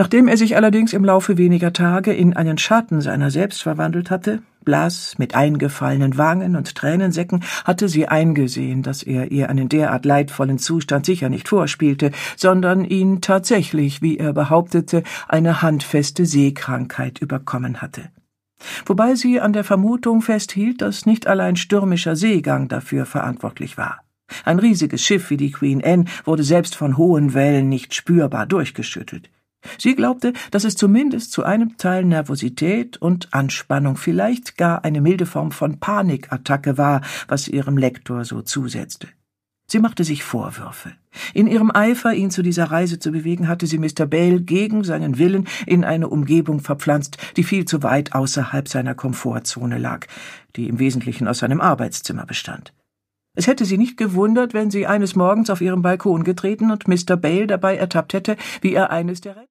Nachdem er sich allerdings im Laufe weniger Tage in einen Schatten seiner selbst verwandelt hatte, blass, mit eingefallenen Wangen und Tränensäcken, hatte sie eingesehen, dass er ihr einen derart leidvollen Zustand sicher nicht vorspielte, sondern ihn tatsächlich, wie er behauptete, eine handfeste Seekrankheit überkommen hatte. Wobei sie an der Vermutung festhielt, dass nicht allein stürmischer Seegang dafür verantwortlich war. Ein riesiges Schiff wie die Queen Anne wurde selbst von hohen Wellen nicht spürbar durchgeschüttelt. Sie glaubte, dass es zumindest zu einem Teil Nervosität und Anspannung, vielleicht gar eine milde Form von Panikattacke war, was ihrem Lektor so zusetzte. Sie machte sich Vorwürfe. In ihrem Eifer, ihn zu dieser Reise zu bewegen, hatte sie Mr. Bale gegen seinen Willen in eine Umgebung verpflanzt, die viel zu weit außerhalb seiner Komfortzone lag, die im Wesentlichen aus seinem Arbeitszimmer bestand. Es hätte sie nicht gewundert, wenn sie eines Morgens auf ihrem Balkon getreten und Mr. Bale dabei ertappt hätte, wie er eines der